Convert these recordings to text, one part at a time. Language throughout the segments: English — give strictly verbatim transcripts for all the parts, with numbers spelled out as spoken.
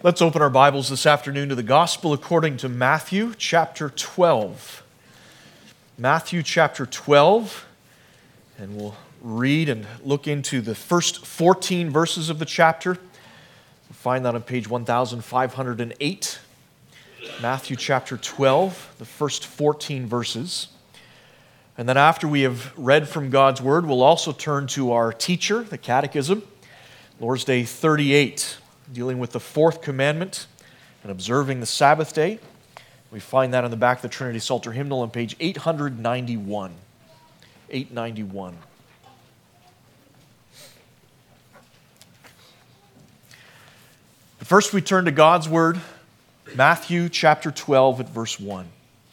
Let's open our Bibles this afternoon to the Gospel according to Matthew chapter twelve. Matthew chapter twelve, and we'll read and look into the first fourteen verses of the chapter. You'll find that on page one thousand five hundred eight. Matthew chapter twelve, the first fourteen verses. And then after we have read from God's Word, we'll also turn to our teacher, the Catechism, Lord's Day thirty-eight. Dealing with the fourth commandment and observing the Sabbath day. We find that on the back of the Trinity Psalter hymnal on page eight ninety-one. eight ninety-one. But first we turn to God's Word, Matthew chapter twelve at verse one.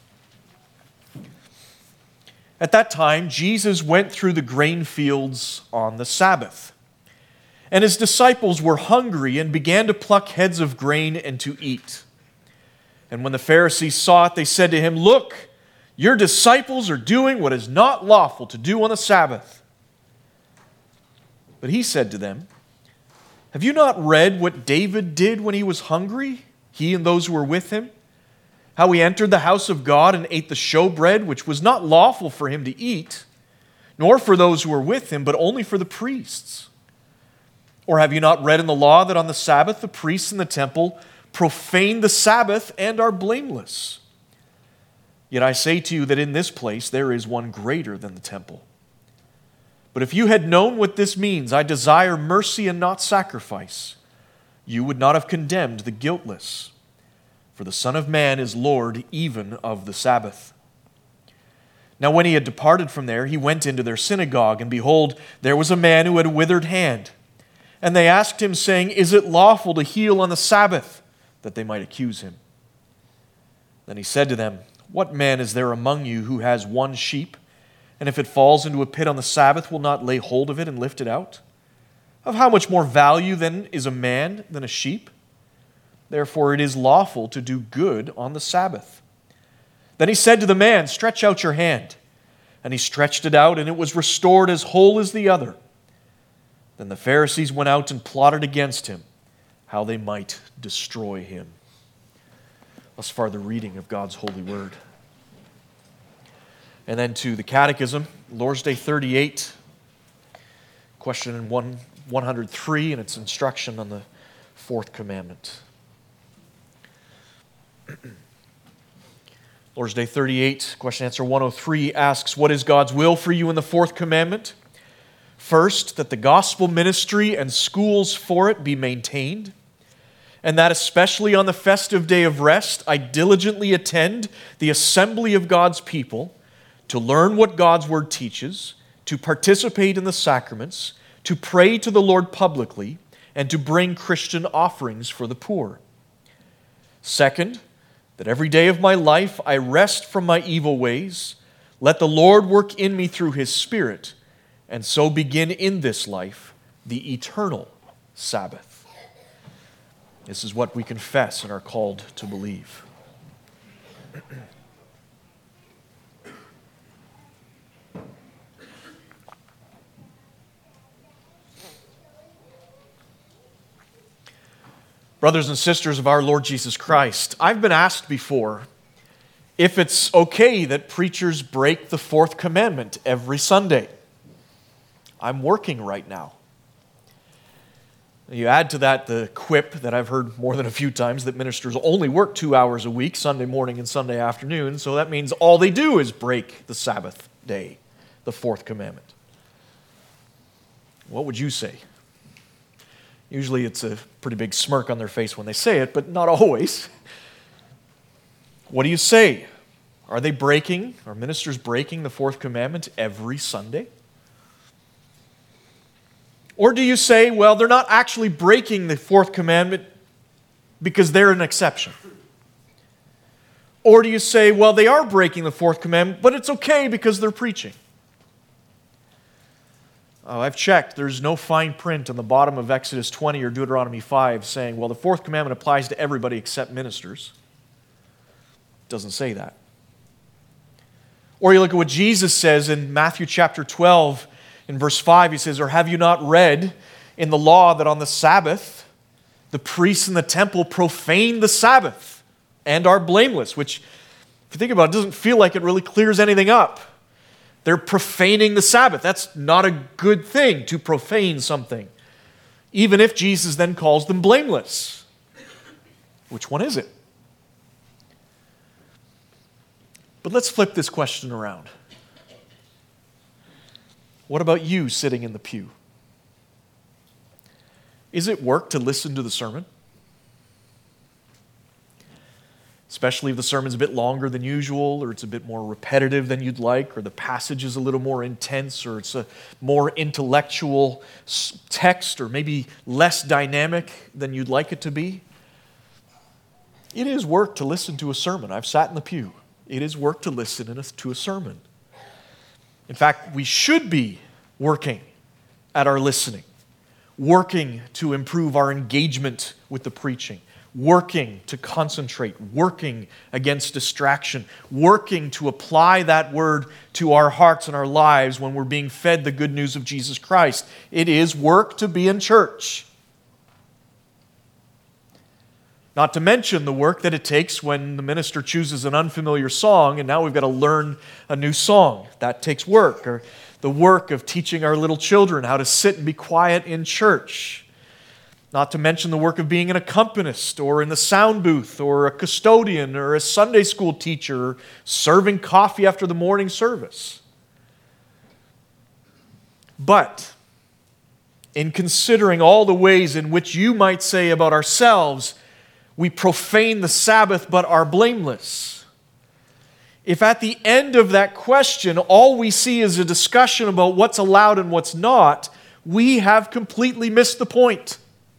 At that time, Jesus went through the grain fields on the Sabbath. And his disciples were hungry and began to pluck heads of grain and to eat. And when the Pharisees saw it, they said to him, "Look, your disciples are doing what is not lawful to do on the Sabbath." But he said to them, "Have you not read what David did when he was hungry, he and those who were with him? How he entered the house of God and ate the showbread, which was not lawful for him to eat, nor for those who were with him, but only for the priests? Or have you not read in the law that on the Sabbath the priests in the temple profane the Sabbath and are blameless? Yet I say to you that in this place there is one greater than the temple. But if you had known what this means, I desire mercy and not sacrifice, you would not have condemned the guiltless. For the Son of Man is Lord even of the Sabbath." Now when he had departed from there, he went into their synagogue, and behold, there was a man who had a withered hand. And they asked him, saying, "Is it lawful to heal on the Sabbath?" that they might accuse him. Then he said to them, "What man is there among you who has one sheep, and if it falls into a pit on the Sabbath, will not lay hold of it and lift it out? Of how much more value then is a man than a sheep? Therefore it is lawful to do good on the Sabbath." Then he said to the man, "Stretch out your hand." And he stretched it out, and it was restored as whole as the other. Then the Pharisees went out and plotted against him, how they might destroy him. Thus far the reading of God's holy word. And then to the Catechism, Lord's Day thirty-eight, question one hundred three, and its instruction on the fourth commandment. Lord's Day thirty-eight, question answer one oh three asks, "What is God's will for you in the fourth commandment?" First, that the gospel ministry and schools for it be maintained, and that especially on the festive day of rest, I diligently attend the assembly of God's people to learn what God's word teaches, to participate in the sacraments, to pray to the Lord publicly, and to bring Christian offerings for the poor. Second, that every day of my life I rest from my evil ways, let the Lord work in me through His Spirit, and so begin in this life the eternal Sabbath. This is what we confess and are called to believe. Brothers and sisters of our Lord Jesus Christ, I've been asked before if it's okay that preachers break the fourth commandment every Sunday. I'm working right now. You add to that the quip that I've heard more than a few times that ministers only work two hours a week, Sunday morning and Sunday afternoon, so that means all they do is break the Sabbath day, the fourth commandment. What would you say? Usually it's a pretty big smirk on their face when they say it, but not always. What do you say? Are they breaking, are ministers breaking the fourth commandment every Sunday? Or do you say, well, they're not actually breaking the fourth commandment because they're an exception? Or do you say, well, they are breaking the fourth commandment, but it's okay because they're preaching? Oh, I've checked. There's no fine print on the bottom of Exodus twenty or Deuteronomy five saying, well, the fourth commandment applies to everybody except ministers. It doesn't say that. Or you look at what Jesus says in Matthew chapter twelve, in verse five, he says, or have you not read in the law that on the Sabbath The priests in the temple profane the Sabbath and are blameless, which, if you think about it, doesn't feel like it really clears anything up. They're profaning the Sabbath. That's not a good thing, to profane something, even if Jesus then calls them blameless. Which one is it? But let's flip this question around. What about you sitting in the pew? Is it work to listen to the sermon? Especially if the sermon's a bit longer than usual, or it's a bit more repetitive than you'd like, or the passage is a little more intense, or it's a more intellectual text, or maybe less dynamic than you'd like it to be. It is work to listen to a sermon. I've sat in the pew. It is work to listen to a sermon. In fact, we should be working at our listening, working to improve our engagement with the preaching, working to concentrate, working against distraction, working to apply that word to our hearts and our lives when we're being fed the good news of Jesus Christ. It is work to be in church. Not to mention the work that it takes when the minister chooses an unfamiliar song and now we've got to learn a new song. That takes work. Or the work of teaching our little children how to sit and be quiet in church. Not to mention the work of being an accompanist or in the sound booth or a custodian or a Sunday school teacher or serving coffee after the morning service. But in considering all the ways in which you might say about ourselves, we profane the Sabbath but are blameless. If at the end of that question all we see is a discussion about what's allowed and what's not, we have completely missed the point.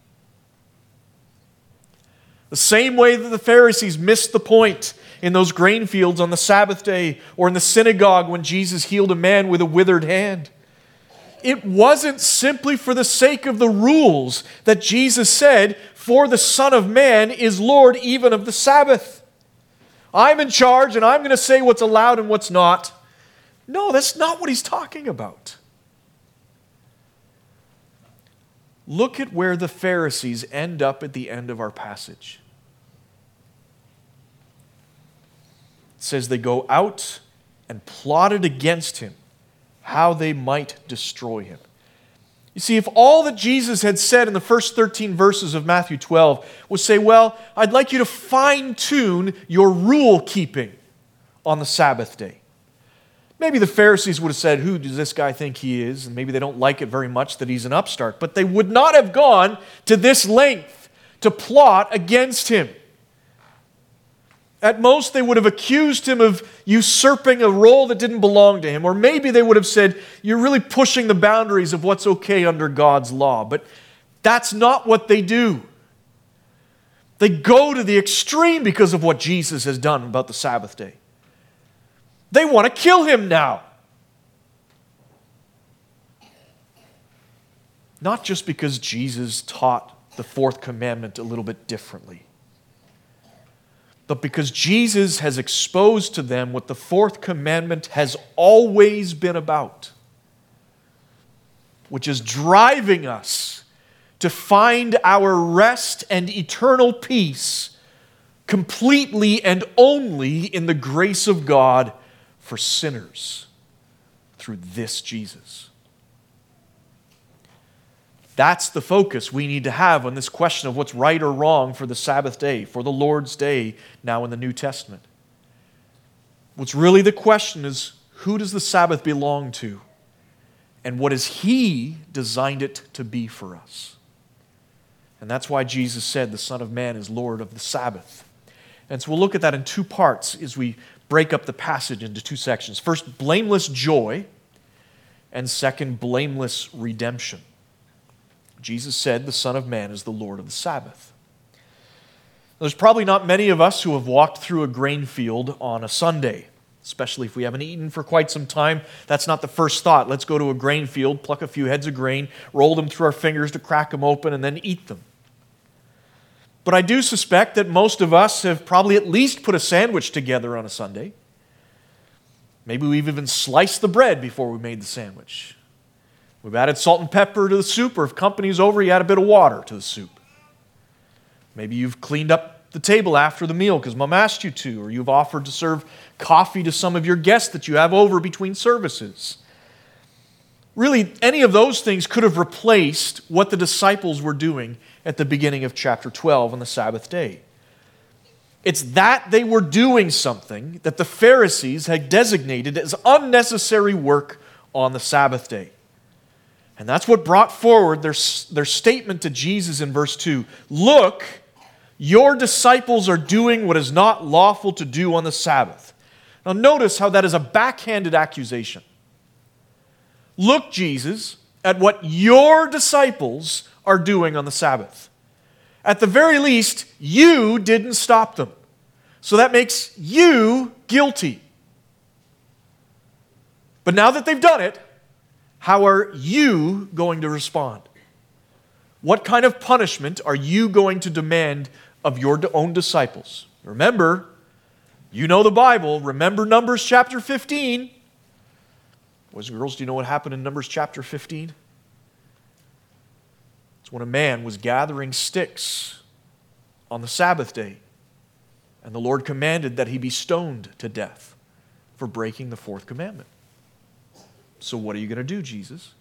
The same way that the Pharisees missed the point in those grain fields on the Sabbath day or in the synagogue when Jesus healed a man with a withered hand. It wasn't simply for the sake of the rules that Jesus said, "For the Son of Man is Lord even of the Sabbath." I'm in charge and I'm going to say what's allowed and what's not. No, that's not what he's talking about. Look at where the Pharisees end up at the end of our passage. It says they go out and plotted against him how they might destroy him. You see, if all that Jesus had said in the first thirteen verses of Matthew twelve was say, well, I'd like you to fine-tune your rule-keeping on the Sabbath day. Maybe the Pharisees would have said, who does this guy think he is? And maybe they don't like it very much that he's an upstart. But they would not have gone to this length to plot against him. At most, they would have accused him of usurping a role that didn't belong to him. Or maybe they would have said, you're really pushing the boundaries of what's okay under God's law. But that's not what they do. They go to the extreme because of what Jesus has done about the Sabbath day. They want to kill him now. Not just because Jesus taught the fourth commandment a little bit differently, but because Jesus has exposed to them what the fourth commandment has always been about, which is driving us to find our rest and eternal peace completely and only in the grace of God for sinners through this Jesus. That's the focus we need to have on this question of what's right or wrong for the Sabbath day, for the Lord's day now in the New Testament. What's really the question is, who does the Sabbath belong to? And what has He designed it to be for us? And that's why Jesus said the Son of Man is Lord of the Sabbath. And so we'll look at that in two parts as we break up the passage into two sections. First, blameless joy, and second, blameless redemption. Jesus said the Son of Man is the Lord of the Sabbath. There's probably not many of us who have walked through a grain field on a Sunday, especially if we haven't eaten for quite some time. That's not the first thought. Let's go to a grain field, pluck a few heads of grain, roll them through our fingers to crack them open, and then eat them. But I do suspect that most of us have probably at least put a sandwich together on a Sunday. Maybe we've even sliced the bread before we made the sandwich. We've added salt and pepper to the soup, or if company's over, you add a bit of water to the soup. Maybe you've cleaned up the table after the meal because Mom asked you to, or you've offered to serve coffee to some of your guests that you have over between services. Really, any of those things could have replaced what the disciples were doing at the beginning of chapter twelve on the Sabbath day. It's that they were doing something that the Pharisees had designated as unnecessary work on the Sabbath day. And that's what brought forward their, their statement to Jesus in verse two. Look, your disciples are doing what is not lawful to do on the Sabbath. Now notice how that is a backhanded accusation. Look, Jesus, at what your disciples are doing on the Sabbath. At the very least, you didn't stop them. So that makes you guilty. But now that they've done it, how are you going to respond? What kind of punishment are you going to demand of your own disciples? Remember, you know the Bible. Remember Numbers chapter fifteen. Boys and girls, do you know what happened in Numbers chapter fifteen? It's when a man was gathering sticks on the Sabbath day, and the Lord commanded that he be stoned to death for breaking the fourth commandment. So what are you going to do, Jesus?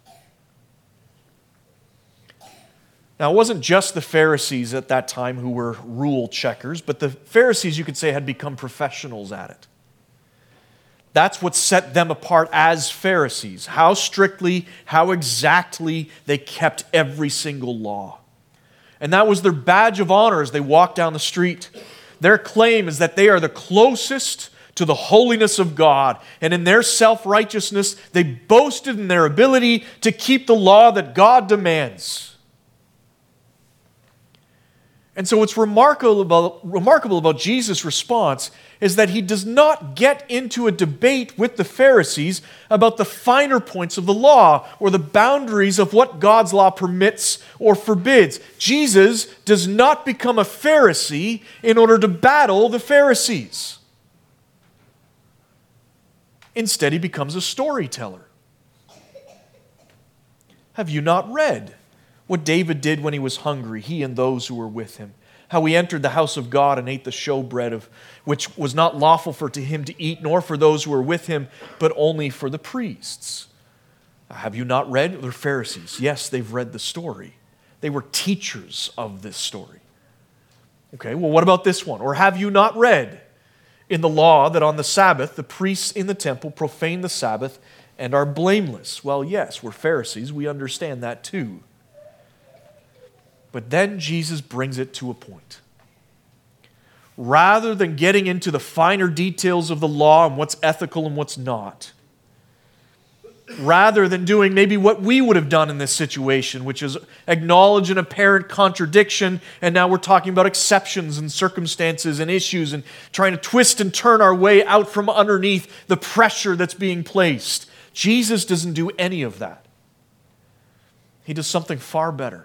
Now, it wasn't just the Pharisees at that time who were rule checkers, but the Pharisees, you could say, had become professionals at it. That's what set them apart as Pharisees. How strictly, how exactly they kept every single law. And that was their badge of honor as they walked down the street. Their claim is that they are the closest to the holiness of God. And in their self-righteousness, they boasted in their ability to keep the law that God demands. And so what's remarkable about, remarkable about Jesus' response is that he does not get into a debate with the Pharisees about the finer points of the law or the boundaries of what God's law permits or forbids. Jesus does not become a Pharisee in order to battle the Pharisees. Instead, he becomes a storyteller. Have you not read what David did when he was hungry, he and those who were with him? How he entered the house of God and ate the showbread, of which was not lawful for to him to eat, nor for those who were with him, but only for the priests. Have you not read? They're Pharisees. Yes, they've read the story. They were teachers of this story. Okay, well, what about this one? Or have you not read in the law that on the Sabbath, the priests in the temple profane the Sabbath and are blameless? Well, yes, we're Pharisees. We understand that too. But then Jesus brings it to a point. Rather than getting into the finer details of the law and what's ethical and what's not, rather than doing maybe what we would have done in this situation, which is acknowledge an apparent contradiction, and now we're talking about exceptions and circumstances and issues and trying to twist and turn our way out from underneath the pressure that's being placed. Jesus doesn't do any of that. He does something far better.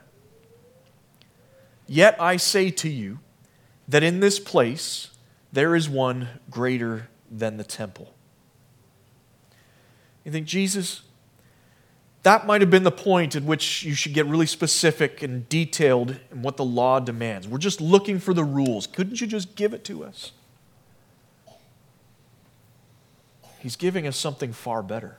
Yet I say to you that in this place there is one greater than the temple. You think, Jesus, that might have been the point at which you should get really specific and detailed in what the law demands. We're just looking for the rules. Couldn't you just give it to us? He's giving us something far better.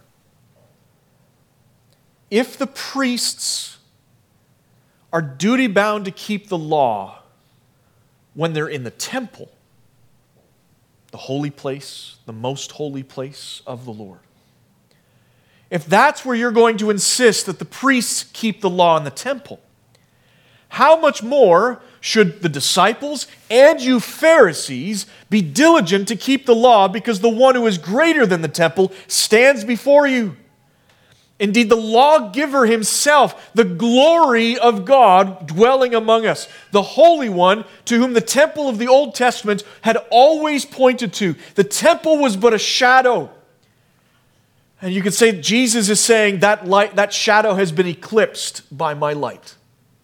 If the priests are duty-bound to keep the law when they're in the temple, the holy place, the most holy place of the Lord, if that's where you're going to insist that the priests keep the law in the temple, how much more should the disciples and you Pharisees be diligent to keep the law, because the one who is greater than the temple stands before you? Indeed, the lawgiver himself, the glory of God dwelling among us, the Holy One to whom the temple of the Old Testament had always pointed to. The temple was but a shadow. And you could say Jesus is saying that light, that shadow has been eclipsed by my light.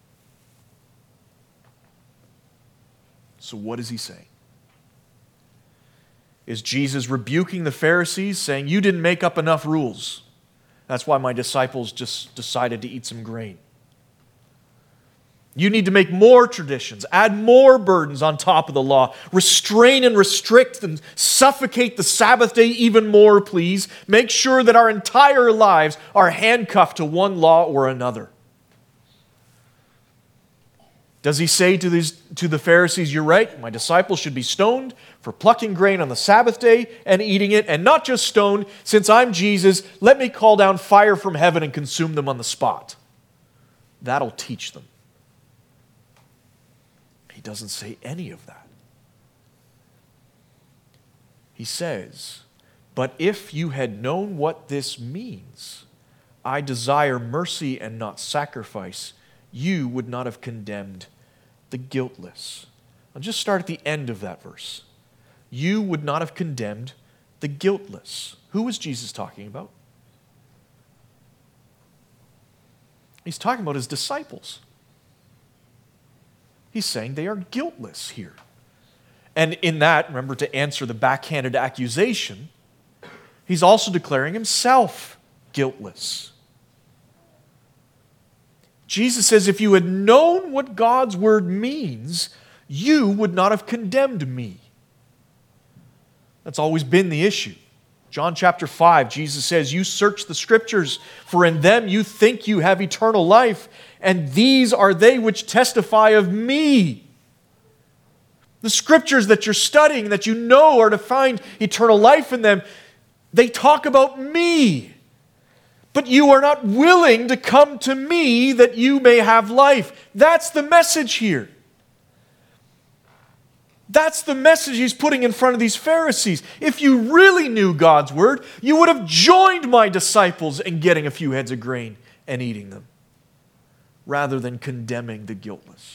So what is he saying? Is Jesus rebuking the Pharisees, saying, you didn't make up enough rules? That's why my disciples just decided to eat some grain? You need to make more traditions, add more burdens on top of the law, restrain and restrict and suffocate the Sabbath day even more, please. Make sure that our entire lives are handcuffed to one law or another. Does he say to these to the Pharisees, you're right, my disciples should be stoned for plucking grain on the Sabbath day and eating it, and not just stoned, since I'm Jesus, let me call down fire from heaven and consume them on the spot. That'll teach them. He doesn't say any of that. He says, but if you had known what this means, I desire mercy and not sacrifice, you would not have condemned the guiltless. I'll just start at the end of that verse. You would not have condemned the guiltless. Who was Jesus talking about? He's talking about his disciples. He's saying they are guiltless here. And in that, remember, to answer the backhanded accusation, he's also declaring himself guiltless. Jesus says, if you had known what God's word means, you would not have condemned me. That's always been the issue. John chapter five, Jesus says, you search the scriptures, for in them you think you have eternal life, and these are they which testify of me. The scriptures that you're studying, that you know are to find eternal life in them, they talk about me. But you are not willing to come to me that you may have life. That's the message here. That's the message he's putting in front of these Pharisees. If you really knew God's word, you would have joined my disciples in getting a few heads of grain and eating them, rather than condemning the guiltless.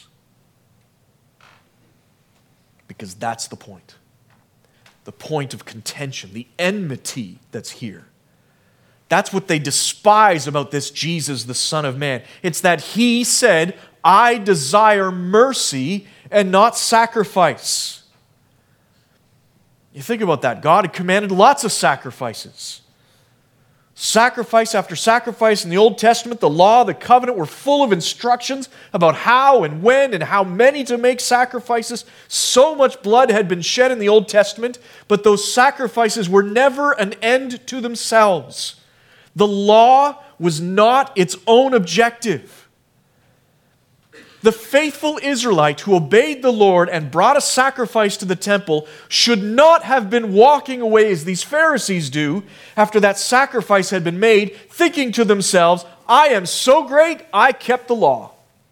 Because that's the point. The point of contention, the enmity that's here. That's what they despise about this Jesus, the Son of Man. It's that he said, I desire mercy and not sacrifice. You think about that. God had commanded lots of sacrifices. Sacrifice after sacrifice in the Old Testament, the law, the covenant were full of instructions about how and when and how many to make sacrifices. So much blood had been shed in the Old Testament, but those sacrifices were never an end to themselves. The law was not its own objective. The faithful Israelite who obeyed the Lord and brought a sacrifice to the temple should not have been walking away as these Pharisees do after that sacrifice had been made, thinking to themselves, I am so great, I kept the law.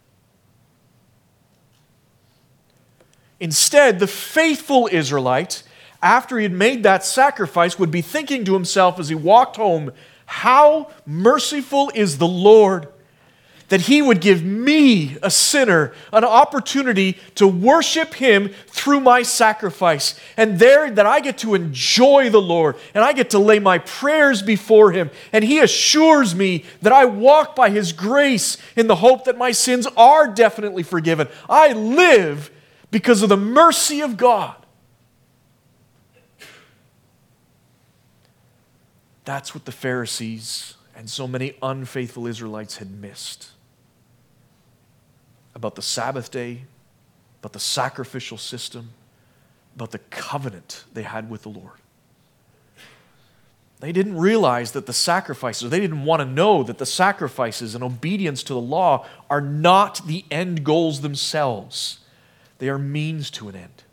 Instead, the faithful Israelite, after he had made that sacrifice, would be thinking to himself as he walked home, how merciful is the Lord, that he would give me, a sinner, an opportunity to worship him through my sacrifice. And there that I get to enjoy the Lord, and I get to lay my prayers before him, and he assures me that I walk by his grace in the hope that my sins are definitely forgiven. I live because of the mercy of God. That's what the Pharisees and so many unfaithful Israelites had missed about the Sabbath day, about the sacrificial system, about the covenant they had with the Lord. They didn't realize that the sacrifices, they didn't want to know that the sacrifices and obedience to the law are not the end goals themselves. They are means to an end.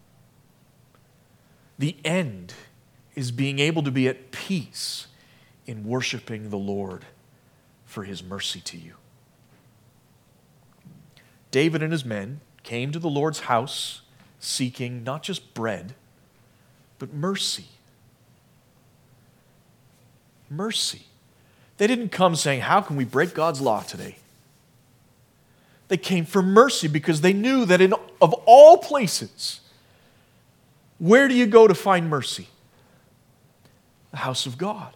The end is being able to be at peace in worshiping the Lord for his mercy to you. David and his men came to the Lord's house seeking not just bread, but mercy. Mercy. They didn't come saying, how can we break God's law today? They came for mercy because they knew that in of all places, where do you go to find mercy? The house of God.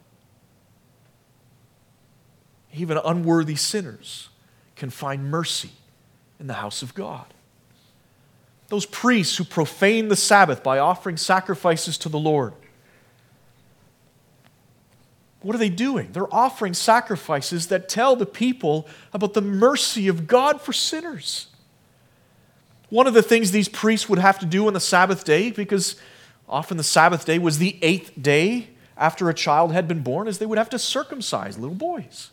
Even unworthy sinners can find mercy in the house of God. Those priests who profane the Sabbath by offering sacrifices to the Lord, What are they doing? They're offering sacrifices that tell the people about the mercy of God for sinners. One of the things these priests would have to do on the Sabbath day, because often the Sabbath day was the eighth day after a child had been born, is they would have to circumcise little boys.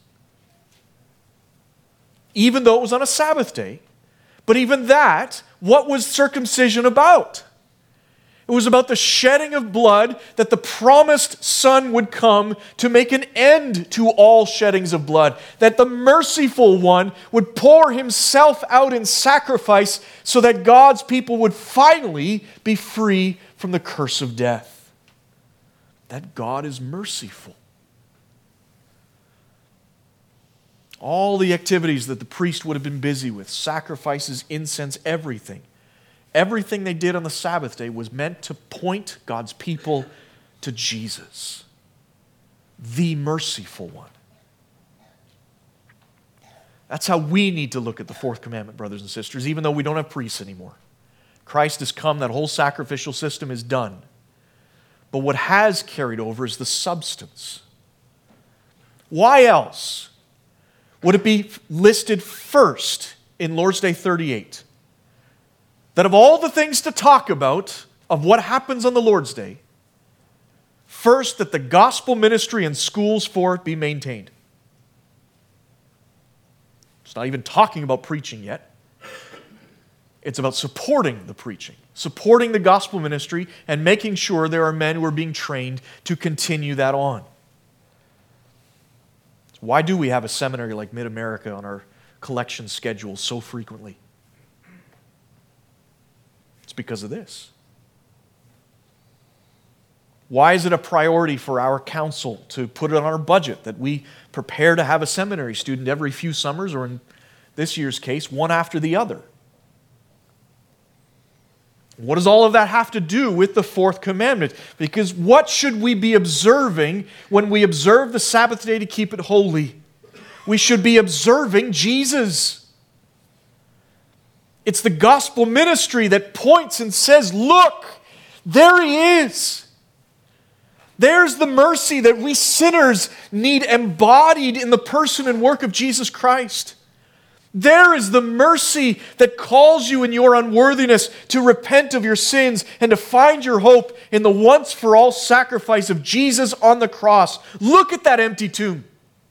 Even though it was on a Sabbath day. But even that, what was circumcision about? It was about the shedding of blood that the promised Son would come to make an end to all sheddings of blood. That the merciful one would pour himself out in sacrifice so that God's people would finally be free from the curse of death. That God is merciful. All the activities that the priest would have been busy with, sacrifices, incense, everything, everything they did on the Sabbath day was meant to point God's people to Jesus, the merciful one. That's how we need to look at the fourth commandment, brothers and sisters, even though we don't have priests anymore. Christ has come, that whole sacrificial system is done. But what has carried over is the substance. Why else would it be listed first in Lord's Day thirty-eight? That of all the things to talk about, of what happens on the Lord's Day, first, that the gospel ministry and schools for it be maintained. It's not even talking about preaching yet. It's about supporting the preaching, supporting the gospel ministry, and making sure there are men who are being trained to continue that on. Why do we have a seminary like Mid-America on our collection schedule so frequently? It's because of this. Why is it a priority for our council to put it on our budget that we prepare to have a seminary student every few summers, or in this year's case, one after the other? What does all of that have to do with the fourth commandment? Because what should we be observing when we observe the Sabbath day to keep it holy? We should be observing Jesus. It's the gospel ministry that points and says, look, there He is. There's the mercy that we sinners need embodied in the person and work of Jesus Christ. There is the mercy that calls you in your unworthiness to repent of your sins and to find your hope in the once-for-all sacrifice of Jesus on the cross. Look at that empty tomb.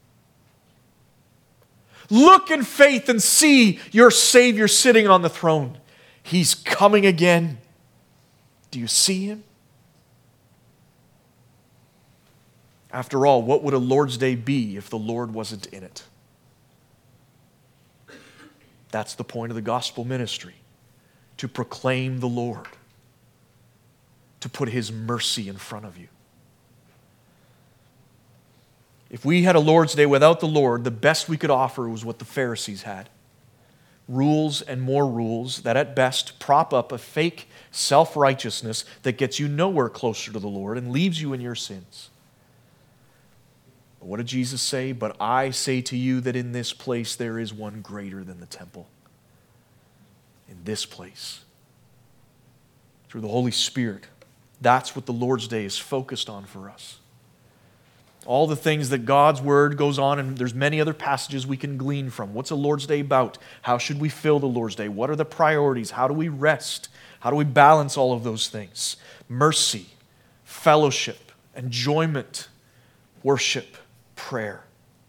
Look in faith and see your Savior sitting on the throne. He's coming again. Do you see Him? After all, what would a Lord's Day be if the Lord wasn't in it? That's the point of the gospel ministry, to proclaim the Lord, to put His mercy in front of you. If we had a Lord's Day without the Lord, the best we could offer was what the Pharisees had. Rules and more rules that at best prop up a fake self-righteousness that gets you nowhere closer to the Lord and leaves you in your sins. But what did Jesus say? But I say to you that in this place there is one greater than the temple. In this place. Through the Holy Spirit. That's what the Lord's Day is focused on for us. All the things that God's Word goes on, and there's many other passages we can glean from. What's a Lord's Day about? How should we fill the Lord's Day? What are the priorities? How do we rest? How do we balance all of those things? Mercy, fellowship, enjoyment, worship, prayer.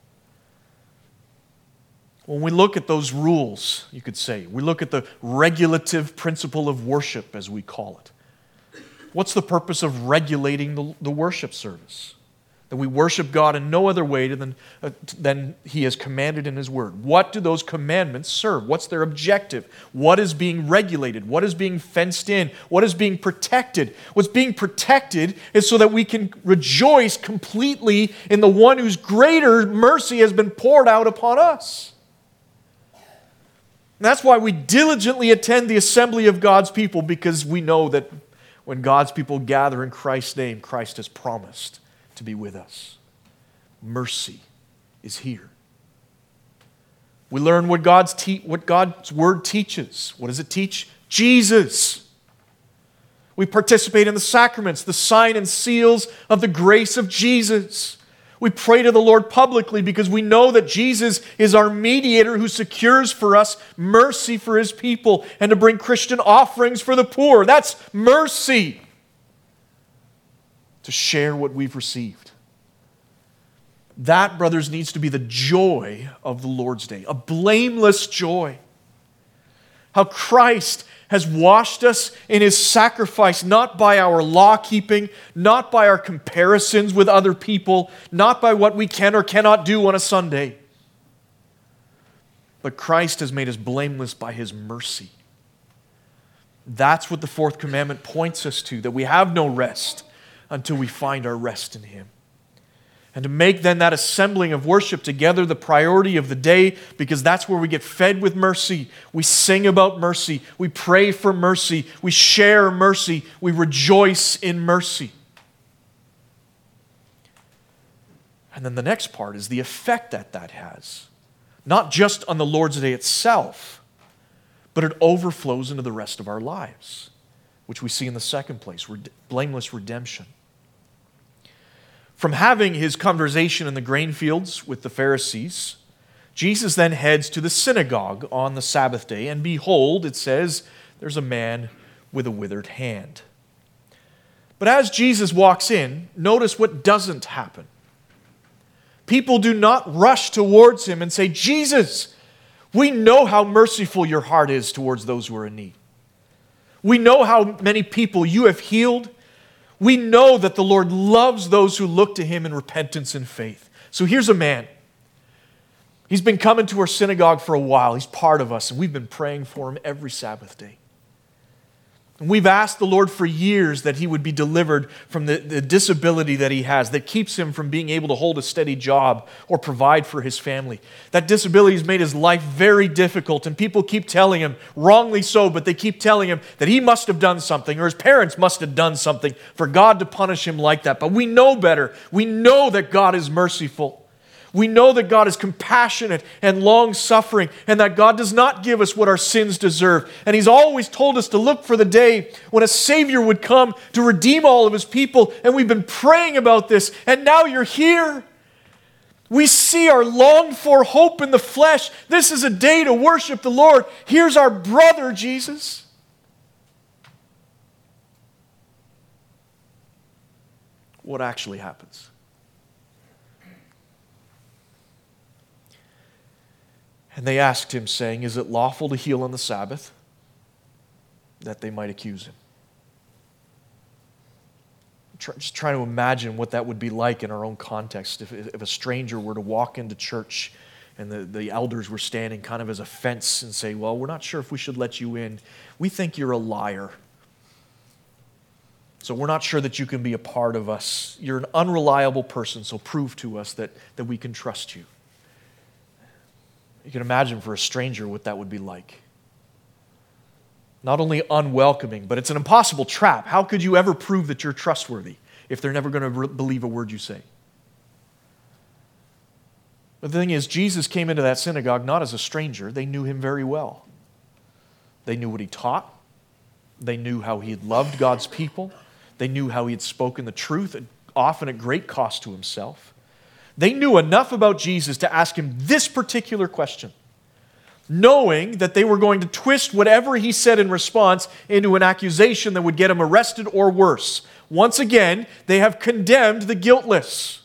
When we look at those rules, you could say, we look at the regulative principle of worship, as we call it. What's the purpose of regulating the, the worship service? That we worship God in no other way than, uh, than He has commanded in His Word. What do those commandments serve? What's their objective? What is being regulated? What is being fenced in? What is being protected? What's being protected is so that we can rejoice completely in the one whose greater mercy has been poured out upon us. And that's why we diligently attend the assembly of God's people, because we know that when God's people gather in Christ's name, Christ has promised to be with us. Mercy is here. We learn what God's te- what God's Word teaches. What does it teach? Jesus. We participate in the sacraments, the sign and seals of the grace of Jesus. We pray to the Lord publicly because we know that Jesus is our mediator who secures for us mercy for His people and to bring Christian offerings for the poor. That's mercy. To share what we've received. That, brothers, needs to be the joy of the Lord's Day, a blameless joy. How Christ has washed us in His sacrifice, not by our law-keeping, not by our comparisons with other people, not by what we can or cannot do on a Sunday. But Christ has made us blameless by His mercy. That's what the fourth commandment points us to, that we have no rest until we find our rest in Him. And to make then that assembling of worship together the priority of the day, because that's where we get fed with mercy. We sing about mercy. We pray for mercy. We share mercy. We rejoice in mercy. And then the next part is the effect that that has. Not just on the Lord's Day itself, but it overflows into the rest of our lives, which we see in the second place, blameless redemption. From having His conversation in the grain fields with the Pharisees, Jesus then heads to the synagogue on the Sabbath day, and behold, it says, there's a man with a withered hand. But as Jesus walks in, notice what doesn't happen. People do not rush towards Him and say, Jesus, we know how merciful your heart is towards those who are in need. We know how many people you have healed. We know that the Lord loves those who look to Him in repentance and faith. So here's a man. He's been coming to our synagogue for a while. He's part of us, and we've been praying for him every Sabbath day. And we've asked the Lord for years that he would be delivered from the, the disability that he has that keeps him from being able to hold a steady job or provide for his family. That disability has made his life very difficult, and people keep telling him, wrongly so, but they keep telling him that he must have done something or his parents must have done something for God to punish him like that. But we know better. We know that God is merciful. We know that God is compassionate and long-suffering, and that God does not give us what our sins deserve. And He's always told us to look for the day when a Savior would come to redeem all of His people, and we've been praying about this, and now you're here. We see our longed-for hope in the flesh. This is a day to worship the Lord. Here's our brother, Jesus. What actually happens? And they asked him, saying, is it lawful to heal on the Sabbath? That they might accuse him. Just trying to imagine what that would be like in our own context. If, if a stranger were to walk into church and the, the elders were standing kind of as a fence and say, well, we're not sure if we should let you in. We think you're a liar. So we're not sure that you can be a part of us. You're an unreliable person, so prove to us that, that we can trust you. You can imagine for a stranger what that would be like. Not only unwelcoming, but it's an impossible trap. How could you ever prove that you're trustworthy if they're never going to re- believe a word you say? But the thing is, Jesus came into that synagogue not as a stranger. They knew Him very well. They knew what He taught. They knew how He had loved God's people. They knew how He had spoken the truth, often at great cost to Himself. They knew enough about Jesus to ask Him this particular question, knowing that they were going to twist whatever He said in response into an accusation that would get Him arrested or worse. Once again, they have condemned the guiltless.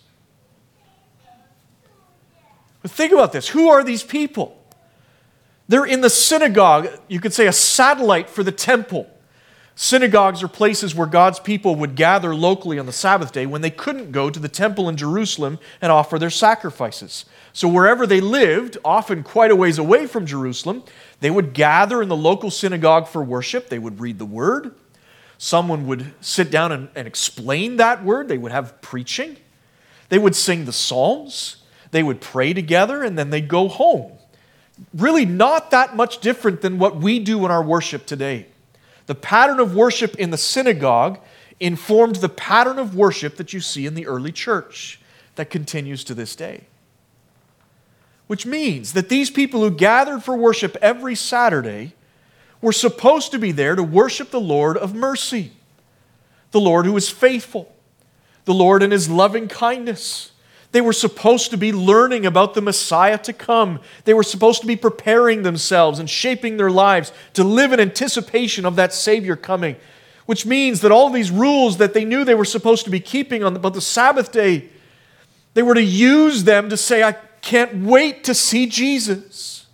But think about this. Who are these people? They're in the synagogue, you could say a satellite for the temple. Synagogues are places where God's people would gather locally on the Sabbath day when they couldn't go to the temple in Jerusalem and offer their sacrifices. So wherever they lived, often quite a ways away from Jerusalem, they would gather in the local synagogue for worship. They would read the word. Someone would sit down and, and explain that word. They would have preaching. They would sing the Psalms. They would pray together, and then they'd go home. Really not that much different than what we do in our worship today. The pattern of worship in the synagogue informed the pattern of worship that you see in the early church that continues to this day. Which means that these people who gathered for worship every Saturday were supposed to be there to worship the Lord of mercy, the Lord who is faithful, the Lord in His loving kindness, They were supposed to be learning about the Messiah to come. They were supposed to be preparing themselves and shaping their lives to live in anticipation of that Savior coming, which means that all these rules that they knew they were supposed to be keeping on about the Sabbath day, they were to use them to say, I can't wait to see Jesus.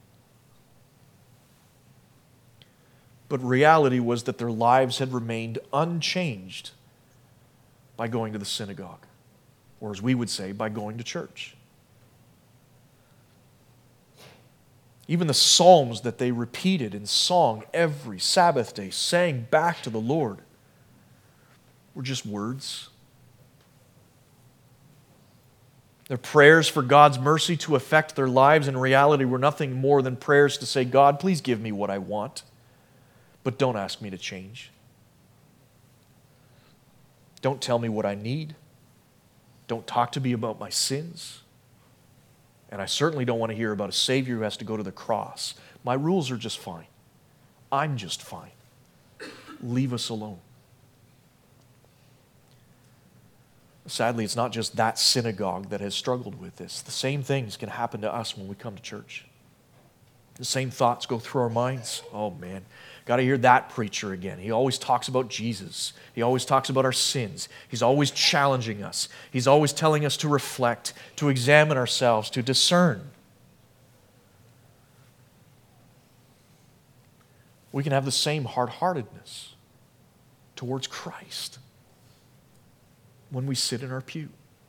But reality was that their lives had remained unchanged by going to the synagogue, or as we would say, by going to church. Even the psalms that they repeated in song every Sabbath day, sang back to the Lord, were just words. Their prayers for God's mercy to affect their lives in reality were nothing more than prayers to say, God, please give me what I want, but don't ask me to change. Don't tell me what I need. Don't talk to me about my sins. And I certainly don't want to hear about a Savior who has to go to the cross. My rules are just fine. I'm just fine. Leave us alone. Sadly, it's not just that synagogue that has struggled with this. The same things can happen to us when we come to church. The same thoughts go through our minds. Oh man, got to hear that preacher again. He always talks about Jesus. He always talks about our sins. He's always challenging us. He's always telling us to reflect, to examine ourselves, to discern. We can have the same hard-heartedness towards Christ when we sit in our pew.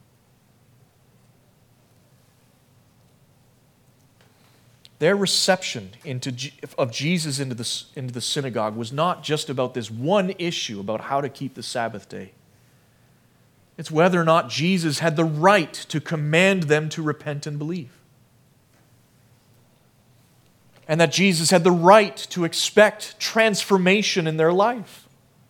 Their reception into, of Jesus into the, into the synagogue was not just about this one issue about how to keep the Sabbath day. It's whether or not Jesus had the right to command them to repent and believe. And that Jesus had the right to expect transformation in their life.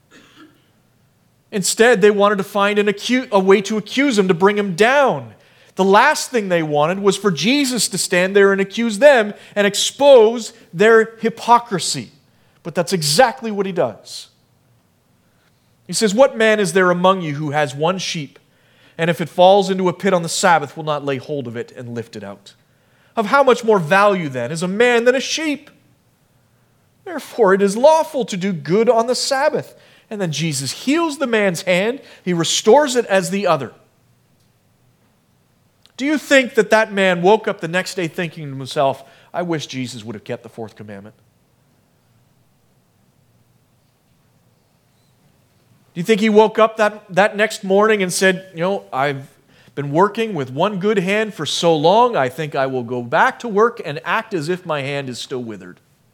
Instead, they wanted to find an acu- a way to accuse him, to bring him down. The last thing they wanted was for Jesus to stand there and accuse them and expose their hypocrisy. But that's exactly what he does. He says, what man is there among you who has one sheep, and if it falls into a pit on the Sabbath, will not lay hold of it and lift it out? Of how much more value then is a man than a sheep? Therefore it is lawful to do good on the Sabbath. And then Jesus heals the man's hand. He restores it as the other. Do you think that that man woke up the next day thinking to himself, I wish Jesus would have kept the fourth commandment? Do you think he woke up that, that next morning and said, you know, I've been working with one good hand for so long, I think I will go back to work and act as if my hand is still withered?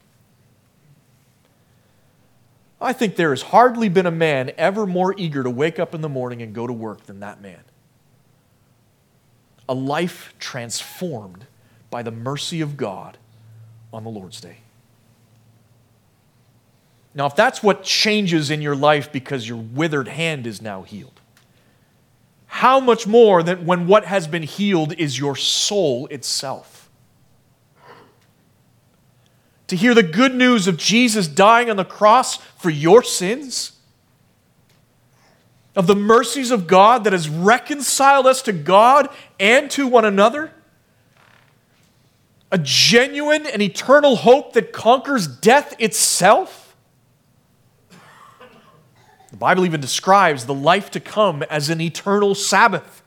I think there has hardly been a man ever more eager to wake up in the morning and go to work than that man. A life transformed by the mercy of God on the Lord's Day. Now, if that's what changes in your life because your withered hand is now healed, how much more than when what has been healed is your soul itself? To hear the good news of Jesus dying on the cross for your sins, of the mercies of God that has reconciled us to God and to one another, a genuine and eternal hope that conquers death itself. The Bible even describes the life to come as an eternal Sabbath.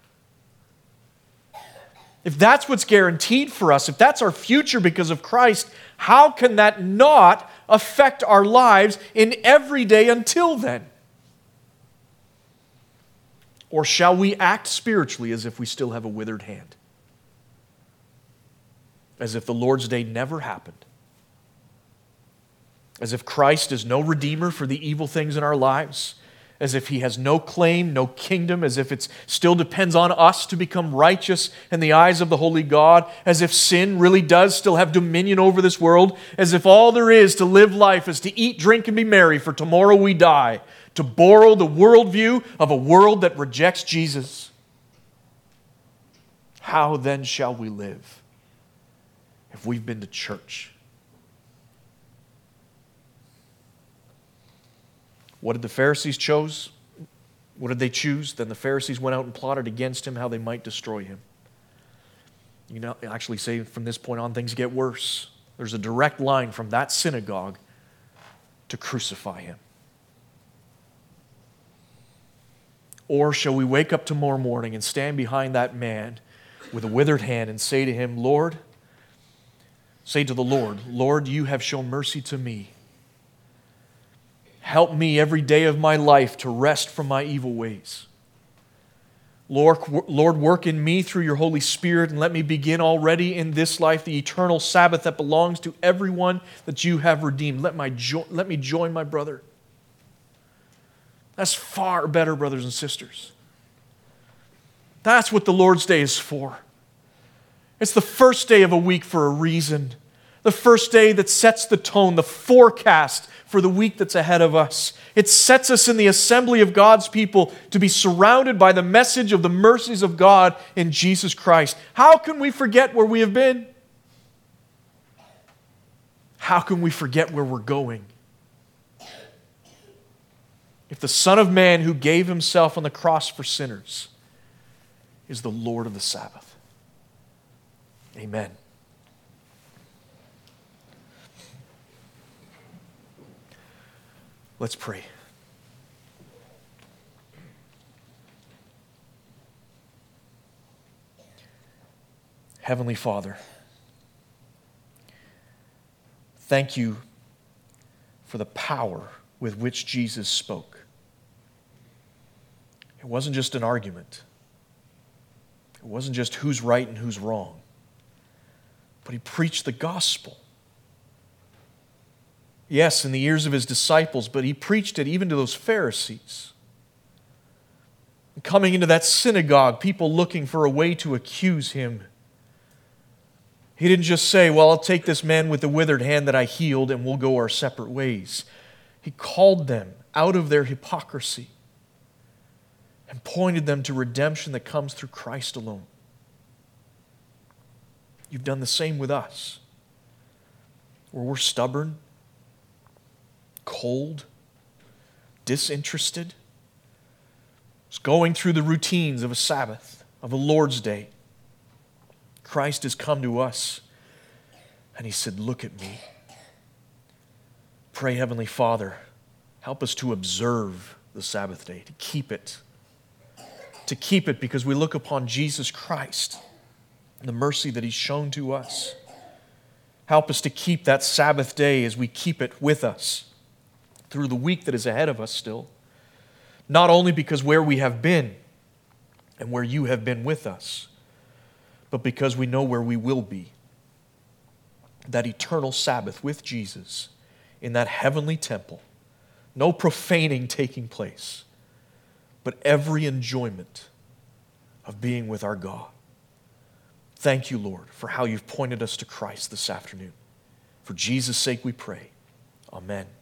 If that's what's guaranteed for us, if that's our future because of Christ, how can that not affect our lives in every day until then? Or shall we act spiritually as if we still have a withered hand? As if the Lord's Day never happened? As if Christ is no redeemer for the evil things in our lives? As if he has no claim, no kingdom, as if it still depends on us to become righteous in the eyes of the holy God, as if sin really does still have dominion over this world, as if all there is to live life is to eat, drink, and be merry, for tomorrow we die, to borrow the worldview of a world that rejects Jesus. How then shall we live if we've been to church? What did the Pharisees chose? What did they choose? Then the Pharisees went out and plotted against him how they might destroy him. You know, actually say from this point on, things get worse. There's a direct line from that synagogue to crucify him. Or shall we wake up tomorrow morning and stand behind that man with a withered hand and say to him, Lord, say to the Lord, Lord, you have shown mercy to me. Help me every day of my life to rest from my evil ways. Lord, Lord, work in me through your Holy Spirit and let me begin already in this life the eternal Sabbath that belongs to everyone that you have redeemed. Let, my jo- let me join my brother. That's far better, brothers and sisters. That's what the Lord's Day is for. It's the first day of a week for a reason. The first day that sets the tone, the forecast for the week that's ahead of us. It sets us in the assembly of God's people to be surrounded by the message of the mercies of God in Jesus Christ. How can we forget where we have been? How can we forget where we're going? If the Son of Man who gave himself on the cross for sinners is the Lord of the Sabbath. Amen. Let's pray. Heavenly Father, thank you for the power with which Jesus spoke. It wasn't just an argument. It wasn't just who's right and who's wrong. But he preached the gospel. Yes, in the ears of his disciples, but he preached it even to those Pharisees. And coming into that synagogue, people looking for a way to accuse him. He didn't just say, well, I'll take this man with the withered hand that I healed and we'll go our separate ways. He called them out of their hypocrisy and pointed them to redemption that comes through Christ alone. You've done the same with us, where we're stubborn, cold, disinterested, just going through the routines of a Sabbath, of a Lord's Day. Christ has come to us and he said, look at me. Pray, Heavenly Father, help us to observe the Sabbath day, to keep it. To keep it because we look upon Jesus Christ and the mercy that he's shown to us. Help us to keep that Sabbath day as we keep it with us through the week that is ahead of us still. Not only because where we have been and where you have been with us, but because we know where we will be. That eternal Sabbath with Jesus in that heavenly temple. No profaning taking place, but every enjoyment of being with our God. Thank you, Lord, for how you've pointed us to Christ this afternoon. For Jesus' sake we pray. Amen.